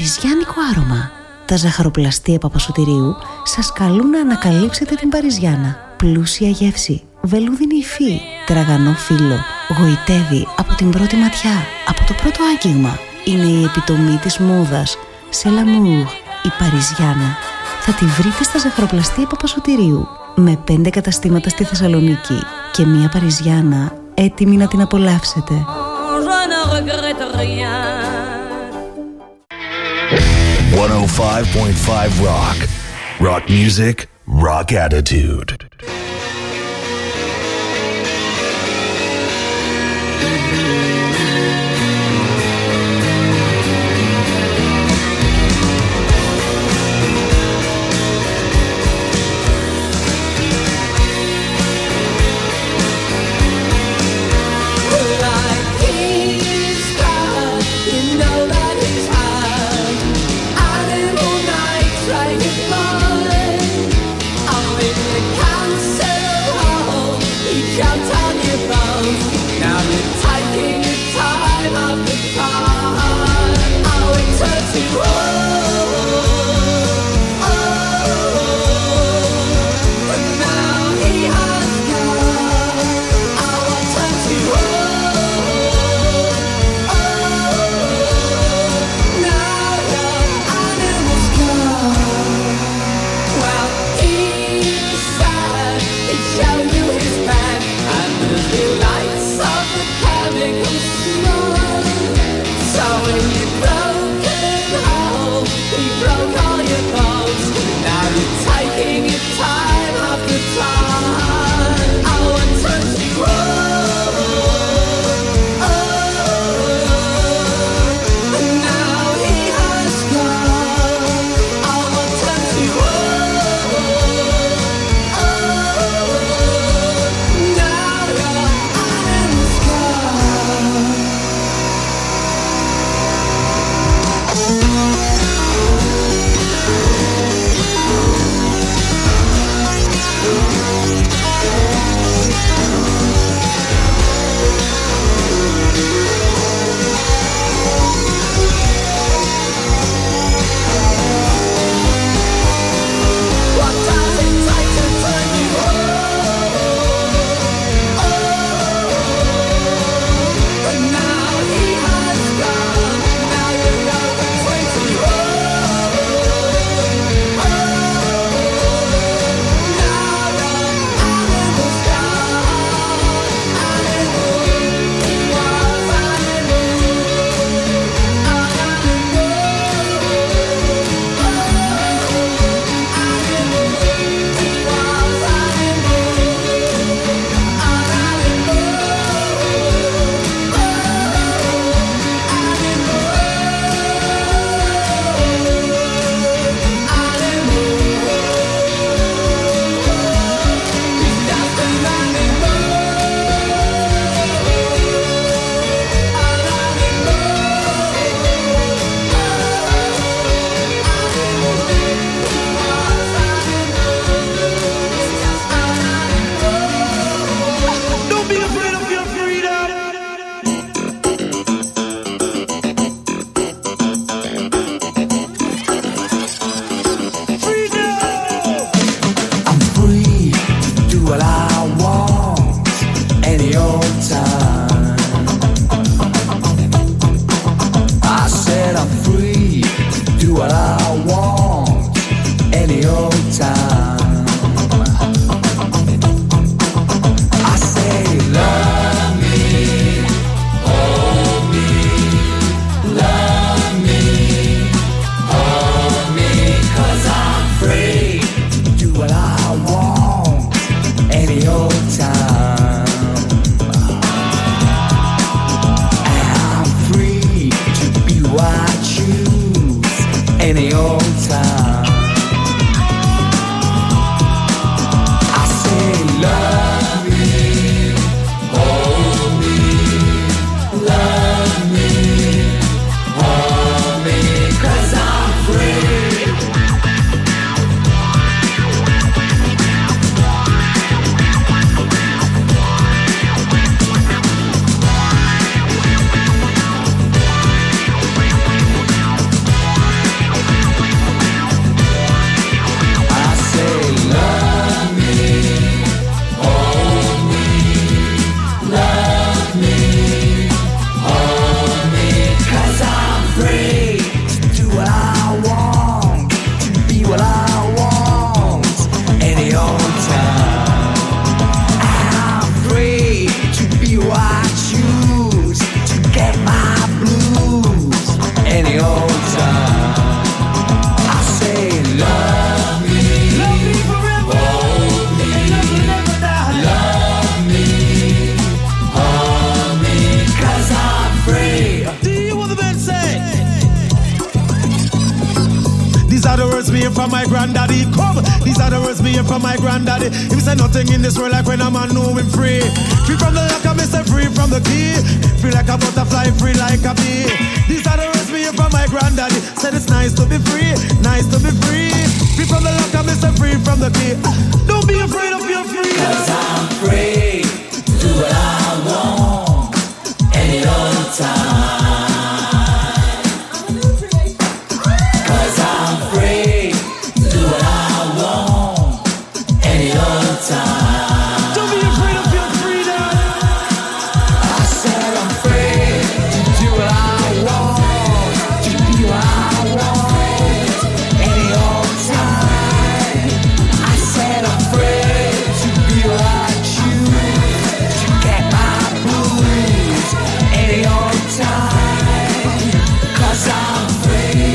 παριζιάνικο άρωμα. Τα ζαχαροπλαστεία Παπασωτηρίου σας καλούν να ανακαλύψετε την Παριζιάνα. Πλούσια γεύση, βελούδινη υφή, τραγανό φύλλο, γοητεύει από την πρώτη ματιά, από το πρώτο άγγιγμα. Είναι η επιτομή της μόδας. Σε l'amour, η Παριζιάνα. Θα τη βρείτε στα ζαχαροπλαστεία Παπασωτηρίου, με 5 καταστήματα στη Θεσσαλονίκη και μια Παριζιάνα έτοιμη να την απολαύσετε. 105.5 Rock. Rock music, rock attitude. what I want, to be what I want, any old time. I'm free to be who I choose, to get my blues, any old time. I say love me forever, hold me, love me, hold me, 'cause I'm free. Do you want the man say? These are the words me hear from my granddaddy. Come, these are the words me hear from my granddaddy. Him say nothing in this world like when a man know him free. Free from the lock, I say free from the key. Free like a butterfly, free like a bee. These are the words me hear from my granddaddy. Said it's nice to be free, nice to be free. Free from the lock, I say free from the key. Don't be afraid of your freedom. 'Cause I'm free to do what I want, any old time. 'Cause I'm free to do what I want, any old time. Don't be afraid of your freedom. I said I'm free to do what I want, to be what I want, any old time. I said I'm free to be what I choose, to get my blues, any old time. 'Cause I'm free.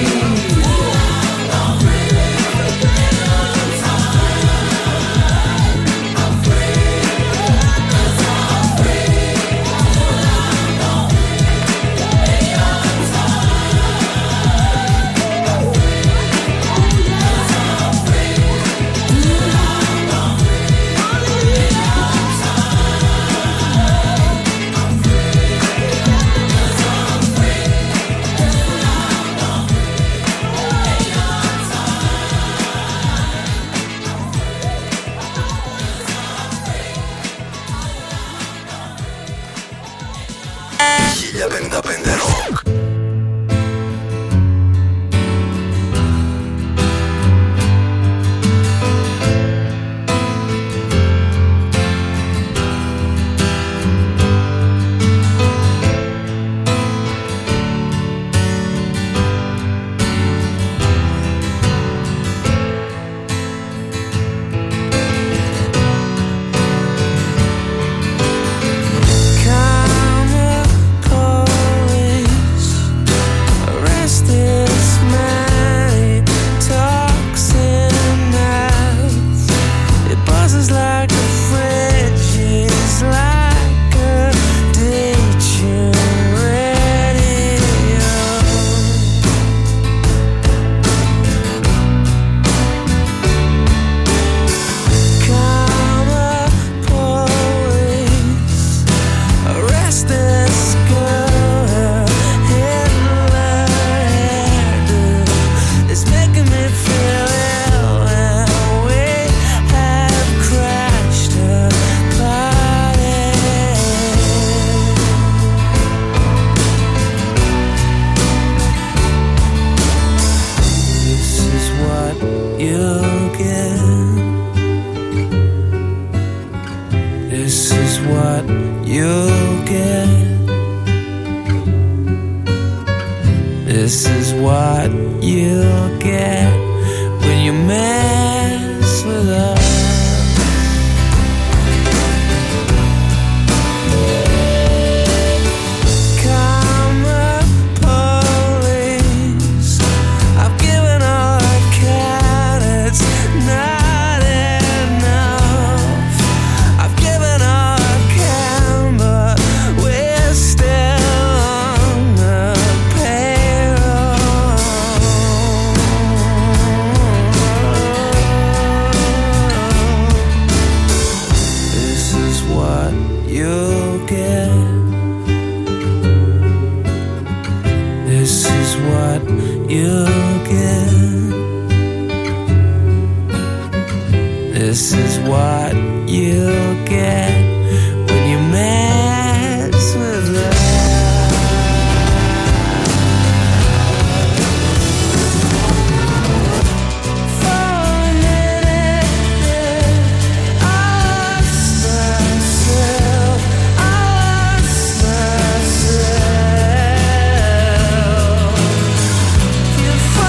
Rock. This is what you'll get when you mess with us. This is what you'll get when you mess with us. You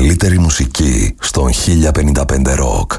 καλύτερη μουσική στον 1055 Rock.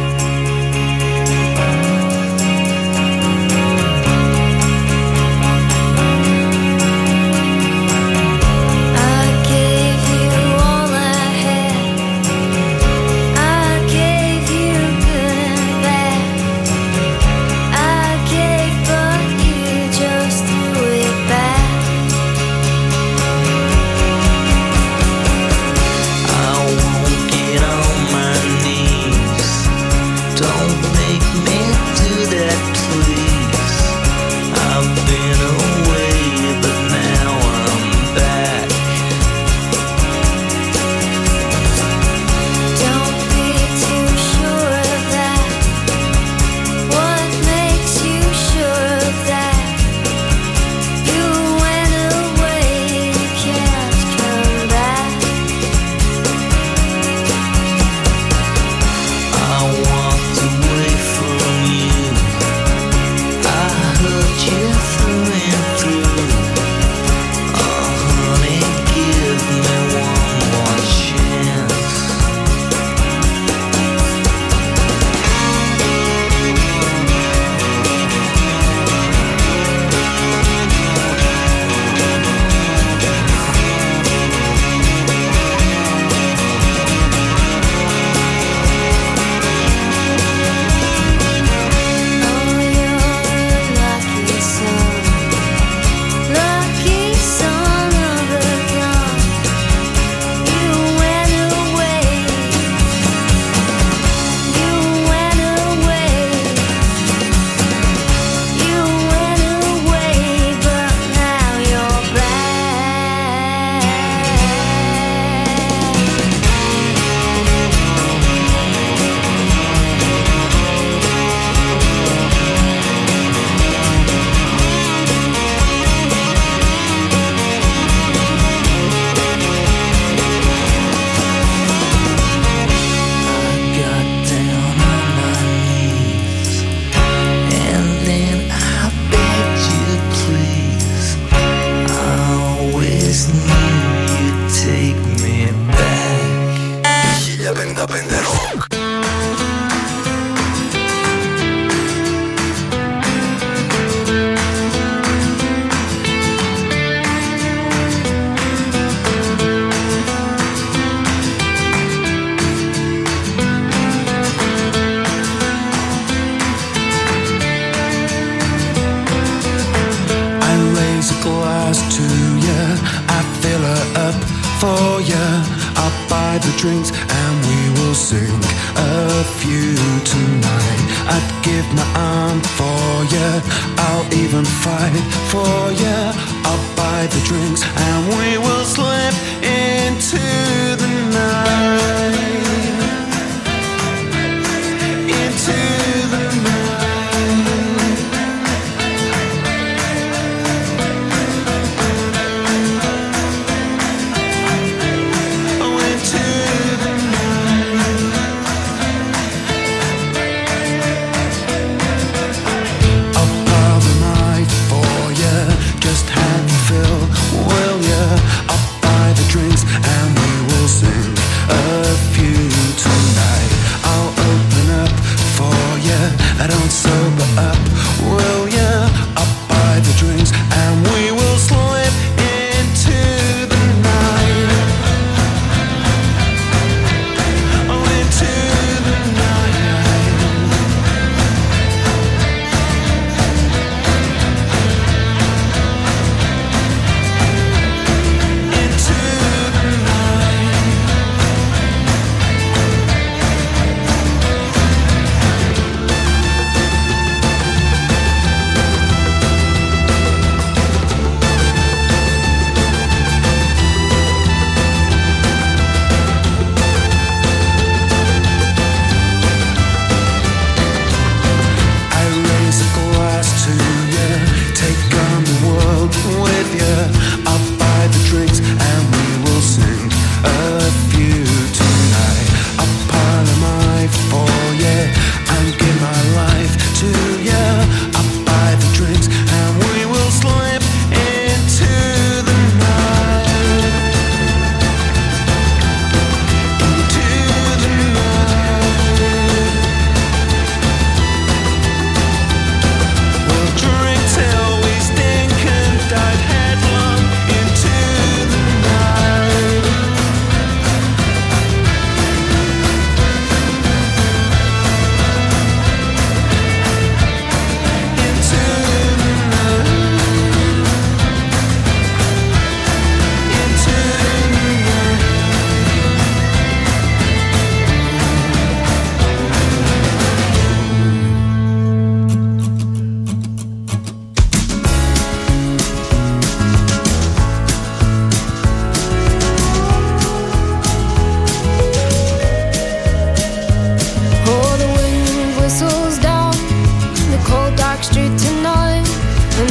Drinks and we will sing a few tonight. I'd give my arm for you, I'll even fight for you. I'll buy the drinks and we will slip into the night, into the night. Oh, into the just have you fill, will ya? I'll buy the drinks and we will sing a few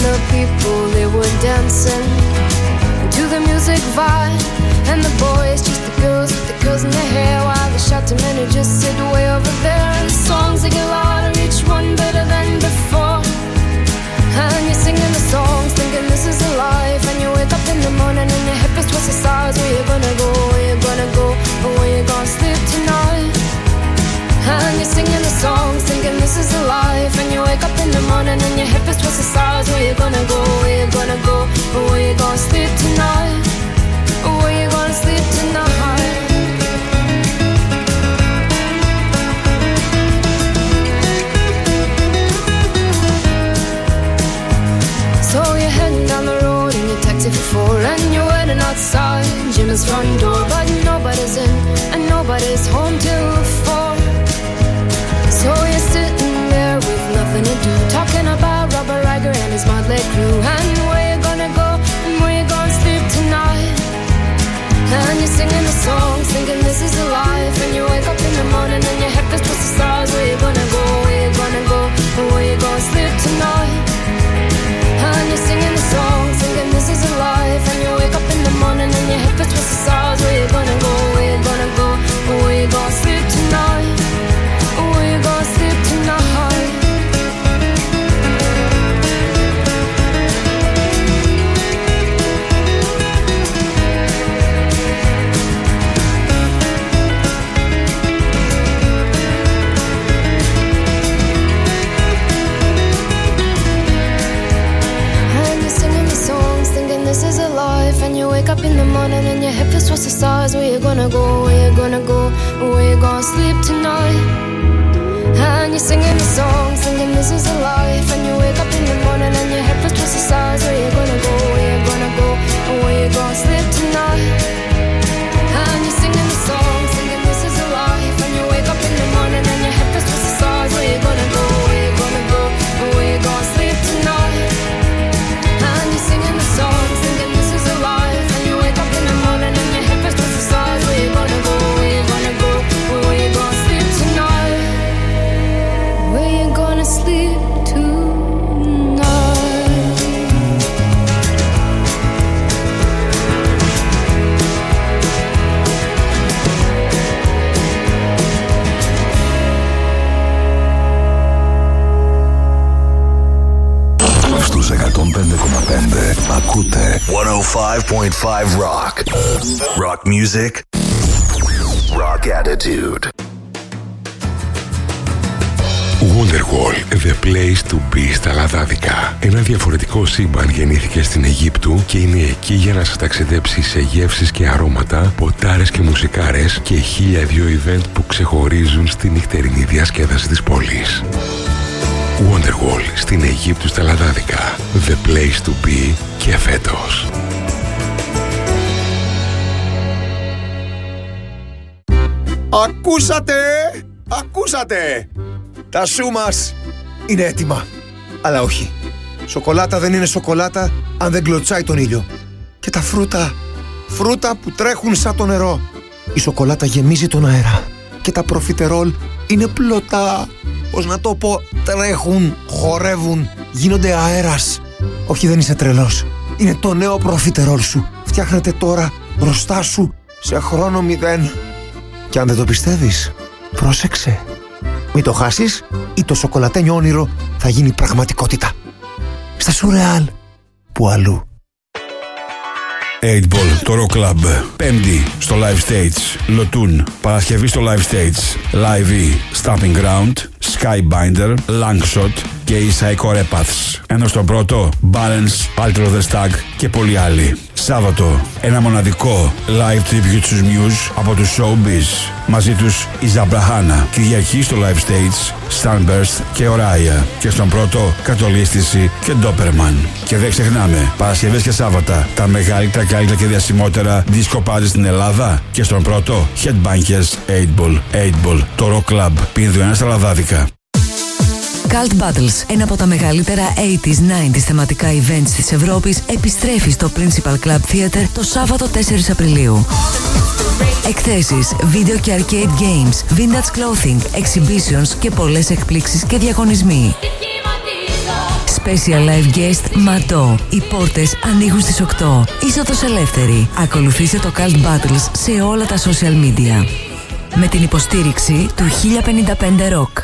the people, they were dancing to the music vibe. And the boys, just the girls with the curls in their hair, while the shouting men who just sit way over there. And the songs, they get louder, each one better than before. And you're singing the songs, thinking this is a life. And you wake up in the morning and your hip is twisted sides. Where you gonna go, where you gonna go, or where you gonna sleep tonight? And you're singing the songs, thinking this is a life. And you wake up in the morning and your hip is twisted sides. Where you gonna go, where you gonna go, or where you gonna sleep tonight? Or where you gonna sleep tonight? So you're heading down the road in your taxi for 4, and you're waiting outside Jim's front door, but nobody's in and nobody's home till 4. So you're sitting there with nothing to do, talking about Robert Riger and his motley crew, and where you gonna go and where you gonna sleep tonight. And you're singing the songs, thinking this is a life. And you wake up in the morning and your head feels twisted the stars. Where you gonna go, where you gonna go, and where you gonna sleep tonight. And you're singing the songs, thinking this is a life. And you wake up in the morning and your head feels twisted the stars. Where you gonna go, where you gonna go, and where you gonna sleep tonight. Where you gonna sleep tonight. This is a life, and you wake up in the morning and your head feels towards the stars. Where you gonna go, where you gonna go, where you gonna sleep tonight. And you're singing the song, singing this is a life. And you wake up in the morning and your head feels towards the stars. Where you gonna go, where you gonna go, where you gonna sleep tonight. And you're singing the song, singing this is a life. And you wake up in the morning and your head feels towards the stars. Where you gonna go, where you gonna go, where you gonna sleep tonight. And you're singing the song, singing this is a life. And you wake up in the morning and your head feels towards the stars. Where you gonna go, where you gonna go, where you gonna sleep tonight. Where you gonna sleep tonight. Στους 105,5 ακούτε 105.5 Rock. Rock music. Rock attitude. Wonderwall, the place to be στα Λαδάδικα. Ένα διαφορετικό σύμπαν γεννήθηκε στην Αιγύπτου και είναι εκεί για να σας ταξιδέψει σε γεύσεις και αρώματα, ποτάρες και μουσικάρες και 1002 event που ξεχωρίζουν στη νυχτερινή διασκέδαση της πόλης. Wonderwall στην Αιγύπτου στα Λαδάδικα. The place to be και φέτος. Ακούσατε! Τα σου μας είναι έτοιμα. Αλλά όχι. Σοκολάτα δεν είναι σοκολάτα αν δεν κλωτσάει τον ήλιο. Και τα φρούτα που τρέχουν σαν το νερό. Η σοκολάτα γεμίζει τον αέρα. Και τα προφιτερόλ είναι πλωτά. Πώς να το πω, τρέχουν, χορεύουν, γίνονται αέρας. Όχι, δεν είσαι τρελός. Είναι το νέο προφιτερόλ σου. Φτιάχνεται τώρα μπροστά σου σε χρόνο 0. Και αν δεν το πιστεύεις, πρόσεξε. Μην το χάσεις ή το σοκολατένιο όνειρο θα γίνει πραγματικότητα. Στα Σουρεάλ, που αλλού. 8Ball, το Rock Club. Πέμπτη στο Live Stage, Λοτούν. Παρασκευή στο Live Stage, Live E, Stamping Ground, Skybinder, Langshot και οι Psycho Repaths. Ενώ στον πρώτο, Balance, Alter of the Stag και πολλοί άλλοι. Σάββατο, ένα μοναδικό live tribute στους Muse από τους Showbiz. Μαζί τους η Ζαμπραχάνα. Κυριακή στο Live Stage, Sunburst και Οράια. Και στον πρώτο, Κατολίσθηση και Doberman. Και δεν ξεχνάμε, Παρασκευές και Σάββατα, τα μεγαλύτερα, καλύτερα και διασημότερα disco party στην Ελλάδα. Και στον πρώτο, Headbangers, 8Ball, το Rock Club. Πίνδου στα Λαδάδικα. Cult Battles, ένα από τα μεγαλύτερα 80s-90s θεματικά events της Ευρώπης, επιστρέφει στο Principal Club Theatre το Σάββατο 4 Απριλίου. Εκθέσεις, βίντεο και arcade games, vintage clothing, exhibitions και πολλές εκπλήξεις και διαγωνισμοί. Special live guest Ματό. Οι πόρτες ανοίγουν στις 8. Είσοδος ελεύθερη. Ακολουθήστε το Cult Battles σε όλα τα social media. Με την υποστήριξη του 1055 Rock.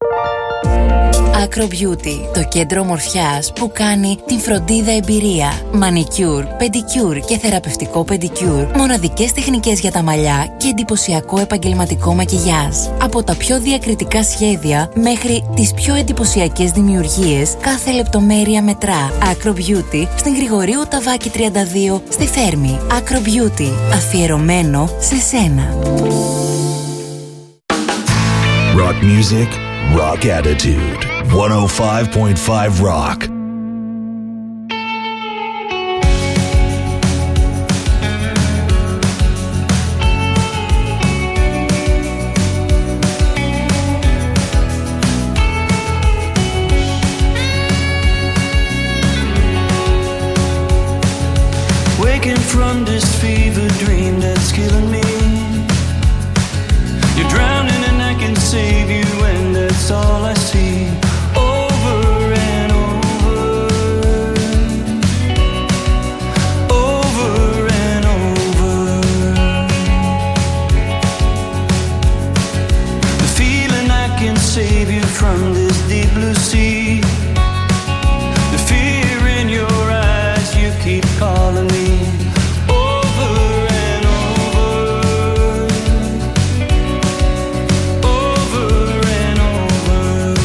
Acro Beauty, το κέντρο ομορφιάς που κάνει την φροντίδα εμπειρία. Μανικιούρ, πεντικιούρ και θεραπευτικό πεντικιούρ. Μοναδικές τεχνικές για τα μαλλιά και εντυπωσιακό επαγγελματικό μακιγιάζ. Από τα πιο διακριτικά σχέδια μέχρι τις πιο εντυπωσιακές δημιουργίες, κάθε λεπτομέρεια μετρά. Acro Beauty στην Γρηγορίου Ταβάκη 32 στη Θέρμη. Acro Beauty, αφιερωμένο σε σένα. Rock music, rock attitude. 105.5 Rock. Waking from this fever dream that's killing me. You're drowning and I can save you, and that's all I see. Over and over, over and over. The feeling I can save you from this deep blue sea. The fear in your eyes, you keep calling me. Over and over, over and over.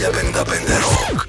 90-55 Rock.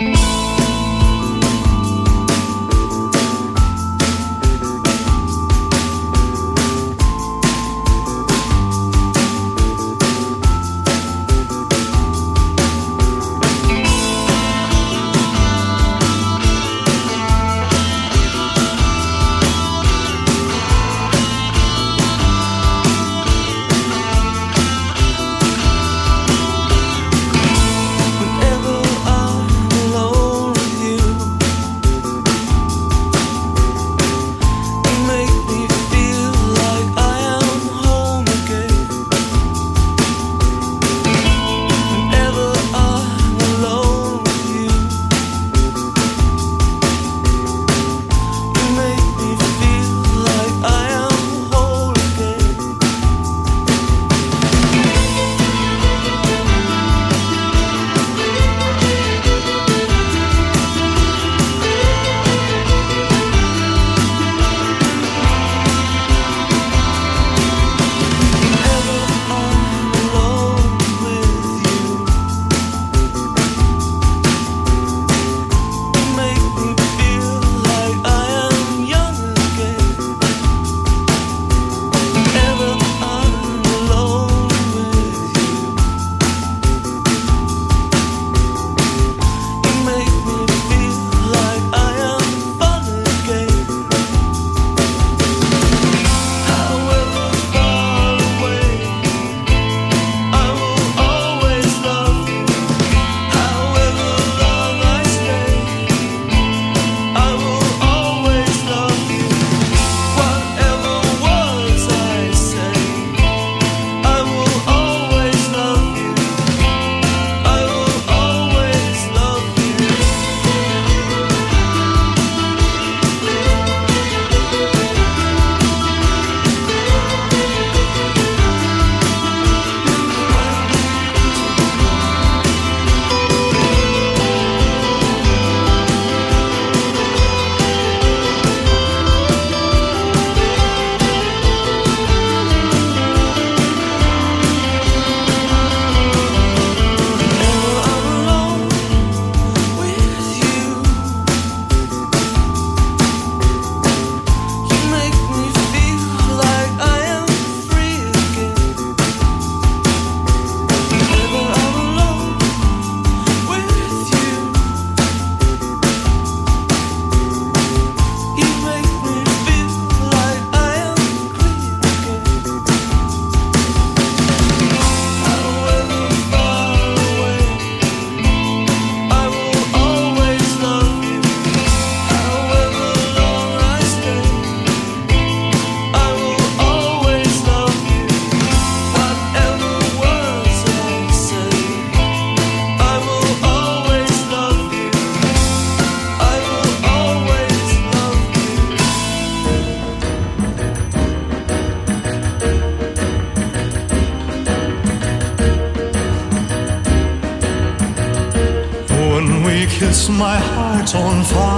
kiss, my heart's on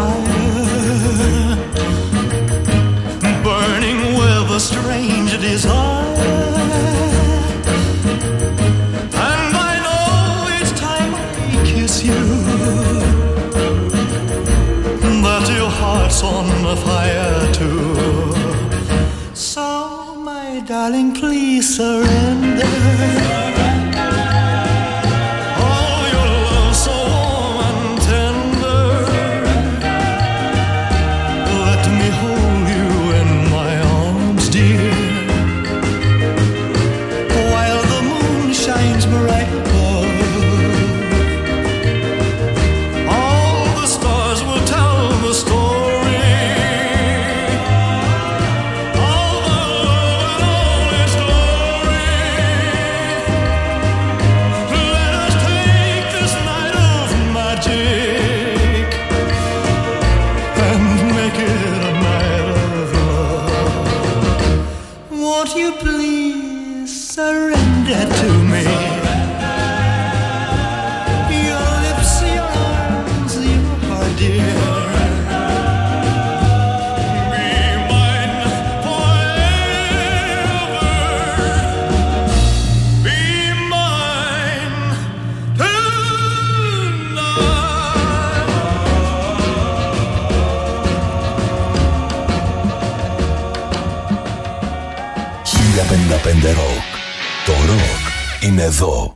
fire, burning with a strange desire. And I know each time I kiss you that your heart's on fire too. So, my darling, please surrender. είναι εδώ.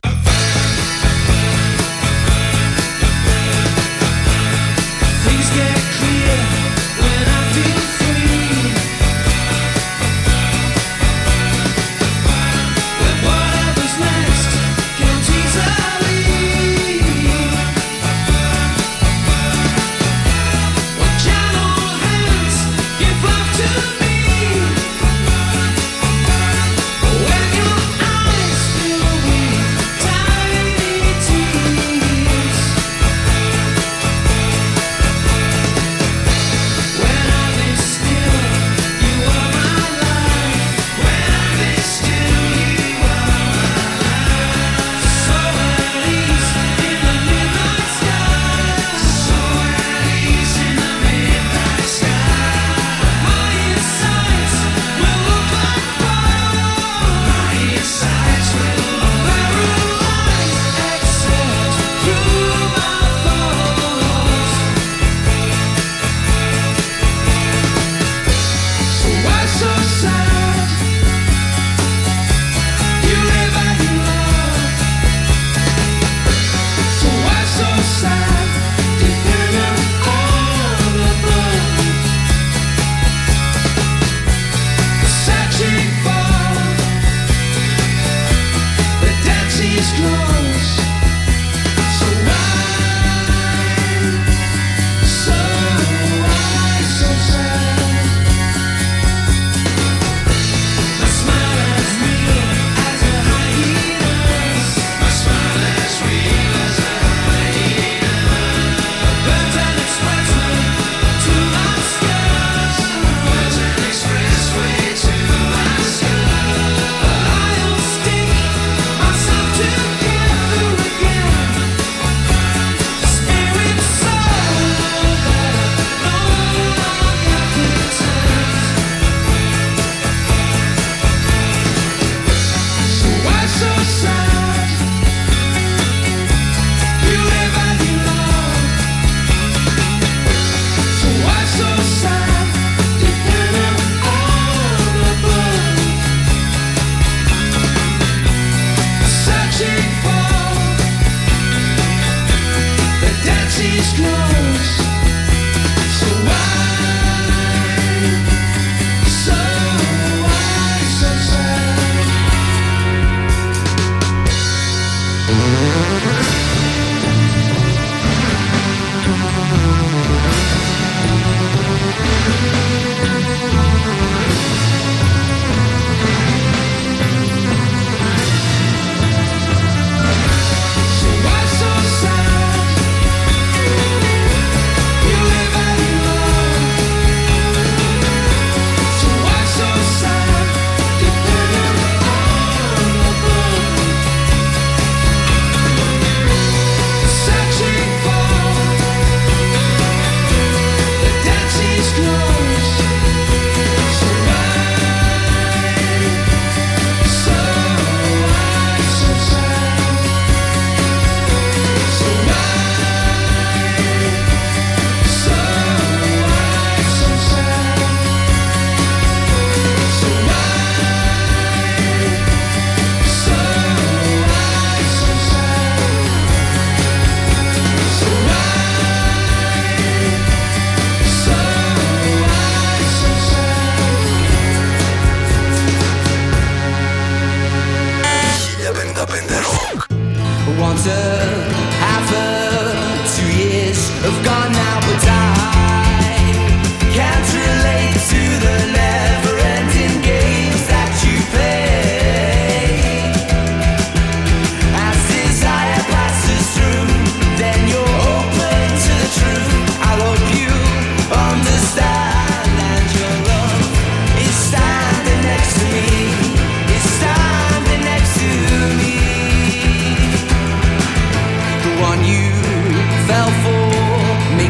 Fell for me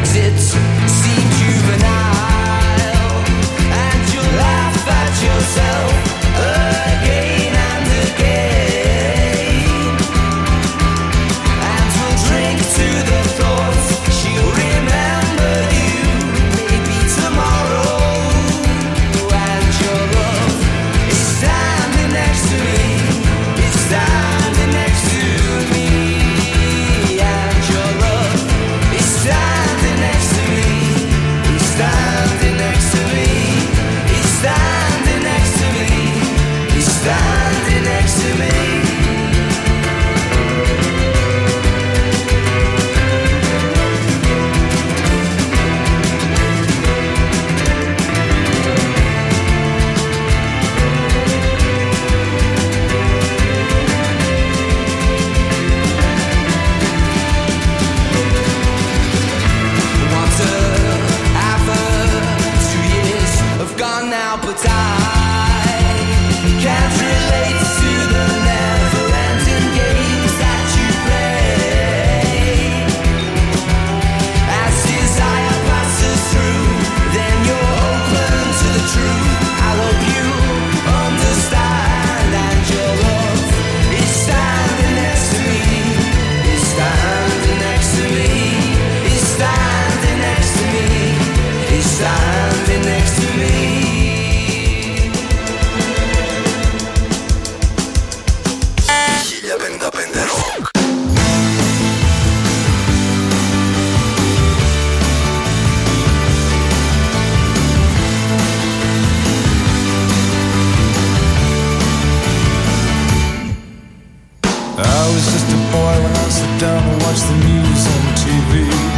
watch the news on TV.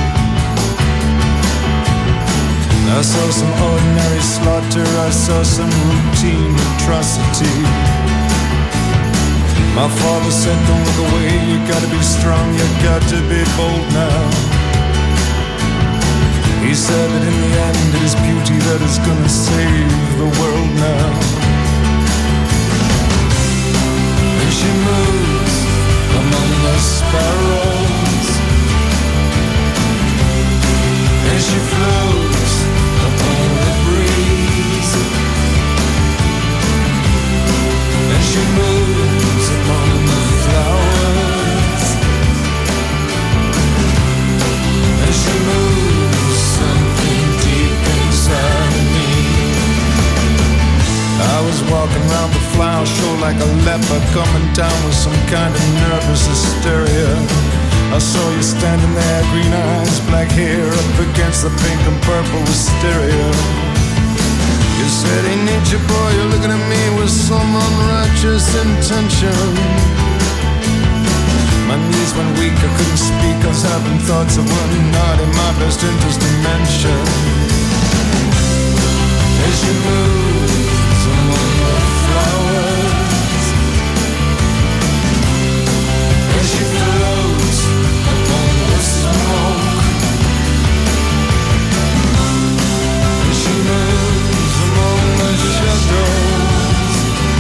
I saw some ordinary slaughter, I saw some routine atrocity. My father said, don't look away, you gotta be strong, you got to be bold now. He said that in the end it is beauty that is gonna save the world now. And she moves among the sparrows, and she floats upon the breeze, and she moves among the flowers, and she moves something deep inside me. I was walking around the flower show like a leper, coming down with some kind of nervous hysteria. I saw you standing there, green eyes, black hair, up against the pink and purple wisteria. You said, hey nature boy, you're looking at me with some unrighteous intention. My knees went weak, I couldn't speak, I was having thoughts of what not in my best interest to mention. As she moves among the flowers, as she floats upon the smoke, as she moves among the shadows,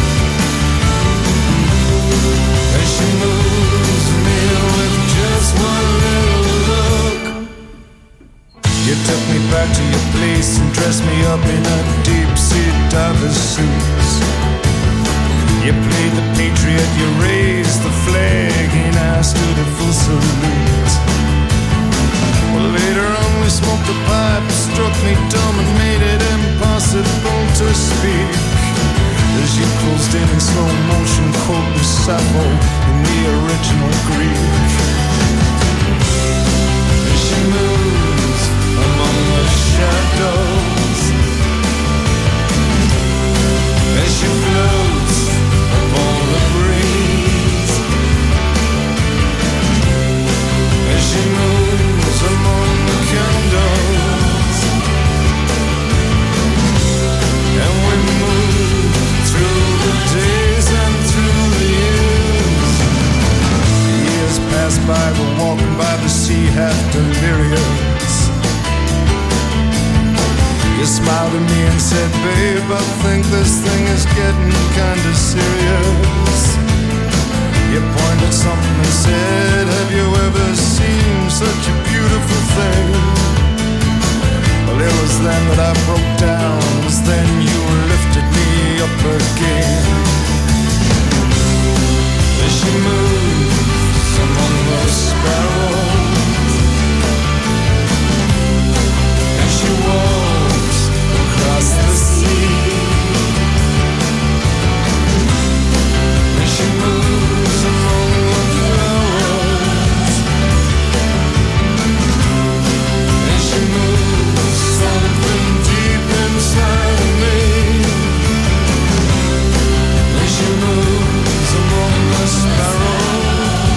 as she moves me with just one little look. You took me back to your place and dressed me up in a deep-sea diver's suits. You played the patriot, you raised the flag, and I stood at full salute. Well, later on we smoked a pipe, struck me dumb and made it impossible to speak. As you closed in slow motion, quoting Sappho in the original Greek. As she moves among the shadows, as she floats upon the breeze, as she moves among the candles, and we move through the days and through the years. The years pass by, we're walking by the sea, half delirious. You smiled at me and said, babe, I think this thing is getting kinda serious. You pointed something and said, have you ever seen such a beautiful thing? Well, it was then that I broke down, it was then you lifted me up again. As she moves among the sparrows, and she walks across the sea, and she moves among the flowers, and she moves something deep inside me, and she moves among the sparrows,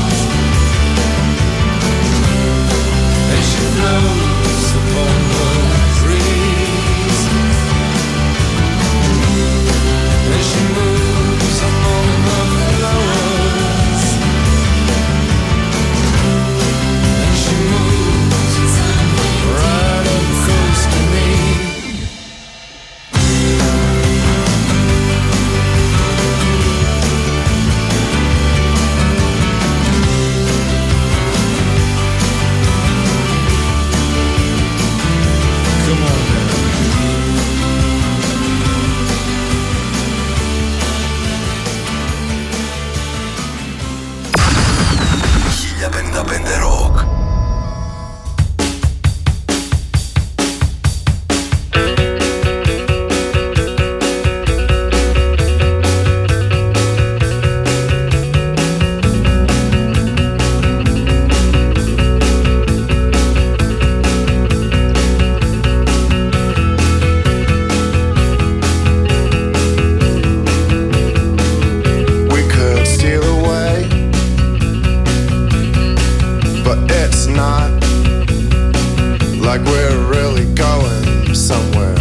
but it's not like we're really going somewhere.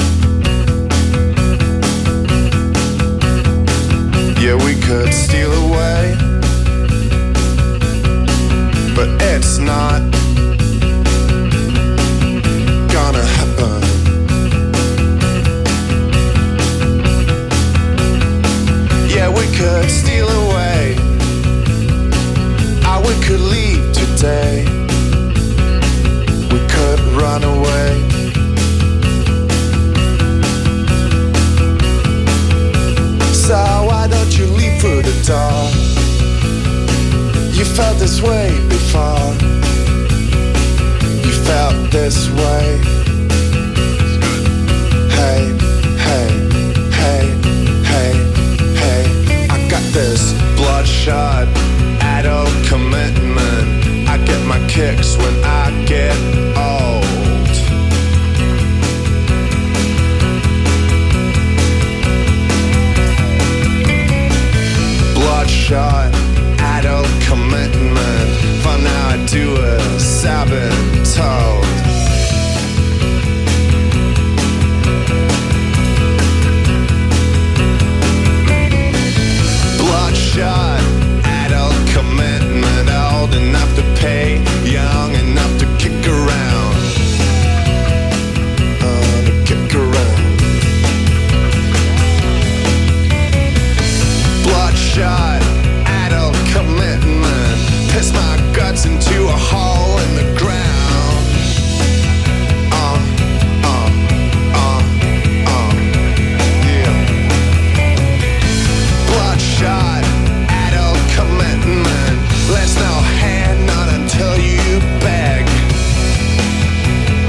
Yeah, we could steal away, but it's not gonna happen. Yeah, we could steal away, or we could leave today. We could run away. So why don't you leave through the door? You felt this way before. You felt this way. Hey, hey, hey, hey, hey. I got this bloodshot adult commitment. I get my kicks when I get old. Bloodshot adult commitment. For now I do as I've been told. Bloodshot adult commitment. Old enough to pay, young enough to kick around. To kick around. Bloodshot adult commitment. Piss my guts into a hole.